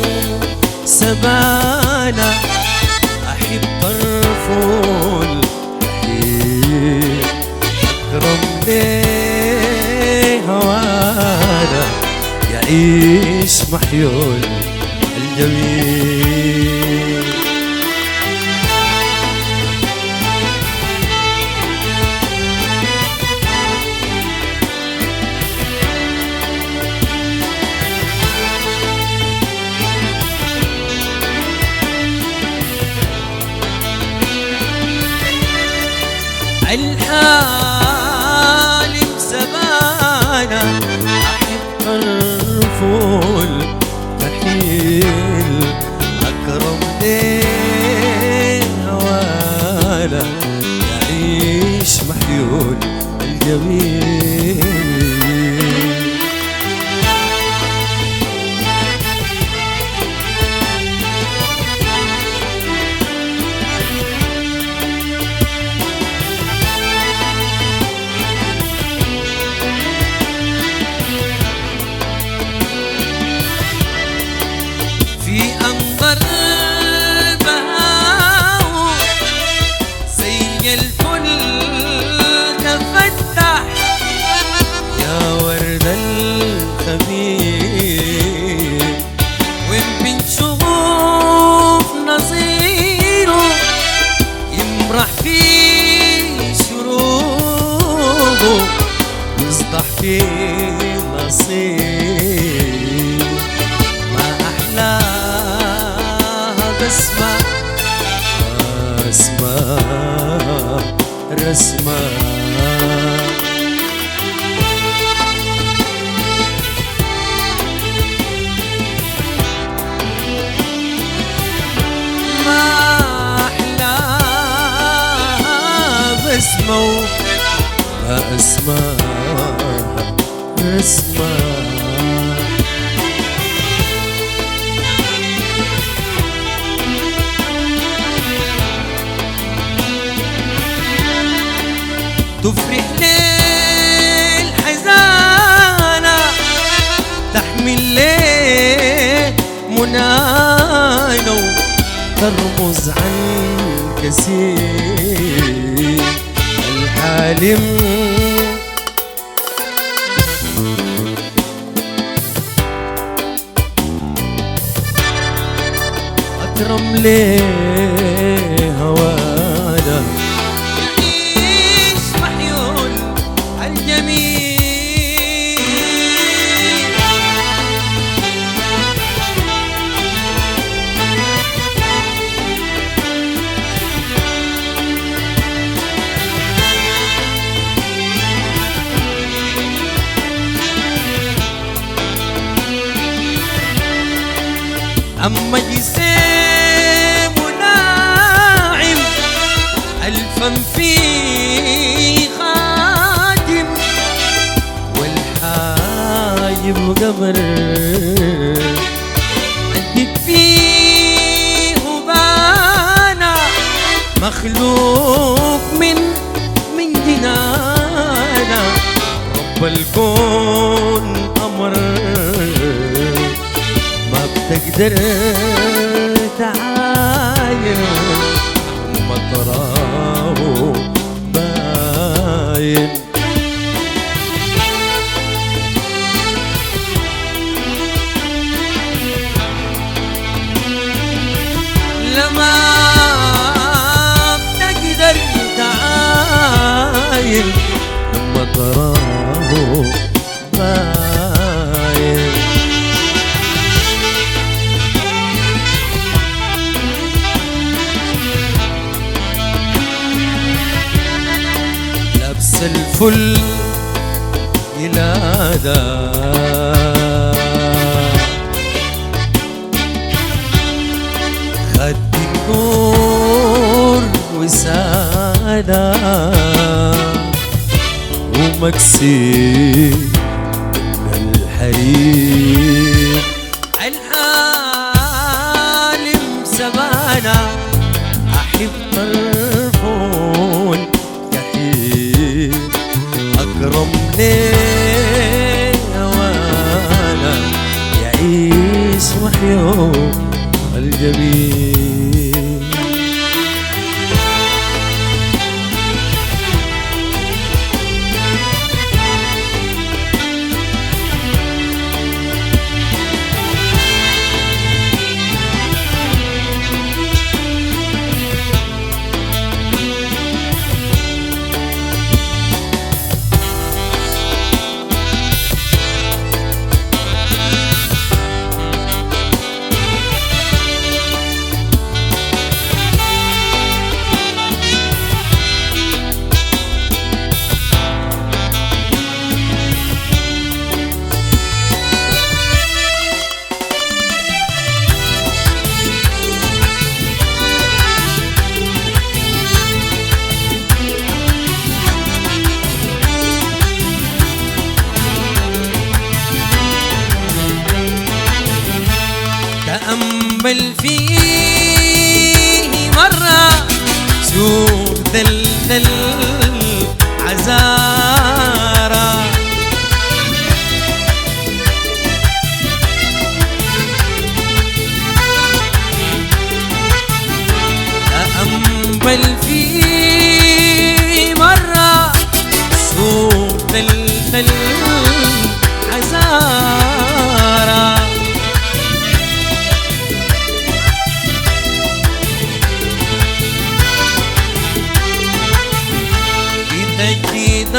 سبانا أحب طرفه الحين أكرم ليه هوانا يعيش محيول الجميل. الحالم سبانا أحب طرفه الكحيل أكرم ليه هوانا يعيش محيول الجميل. في أنظر بهاو زي الفل تفتح يا ورد الخبير، وين بنشوف نظيره يمرح في شروقه يصدح في نصير. ما أحلاها بسمة رسمة ما أحلاها بسمة ما أسماها رسمة. تفرح ليه الحزانة تحمل ليه منايا ترمز عن كثير. الحالم أكرم ليه هوانا يعيش محيول الجميل. أما جسيم ناعم الفم فيه خاتم والحاجب قمر عندك فيه بانا مخلوق من جنانا رب الكون أمر ما بتقدر تعاين مطراه باين. لما بتقدر تعاين مطراه باين. الفل يلادا خد النور وسادا ومكسي من الحرير. العالم سبانا أحب طرفون كحيل أكرم ليه وانا يعيش محيون الجميل. تأمل فيه مرة شوف ذل عزارة، تأمل فيه مرة شوف ذل عزارة. تجديد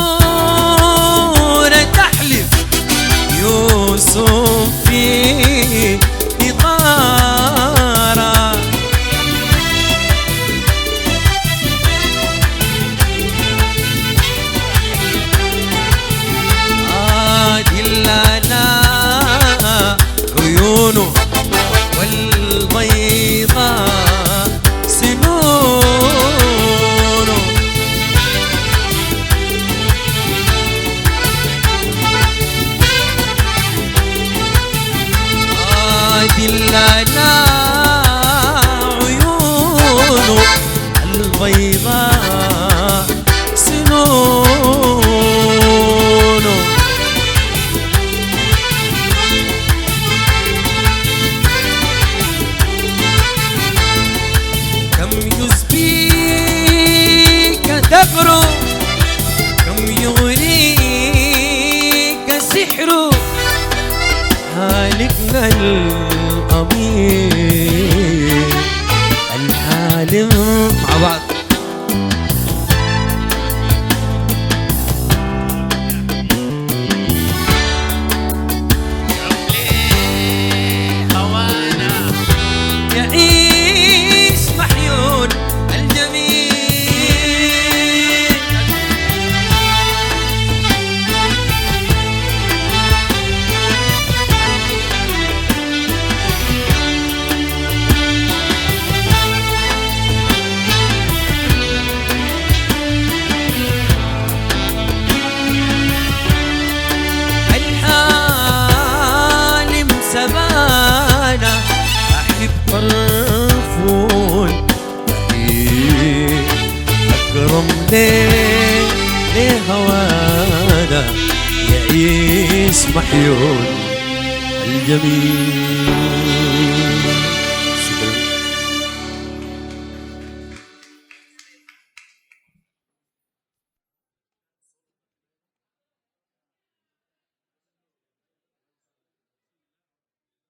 الصورة تحلف يوسف في إطارة، دلالا عيونه والبيضاء سنونه، دلالا عيونه البيضاء سنونه. كم يسبيك دبره، كم يغريك سحره، هالكنا الأمير الحالم مع بعض. يعيش محيون الجميل. الحالم سبانا أحب طرفون بهيج أكرم ليه هوانا يعيش محيون الجميل.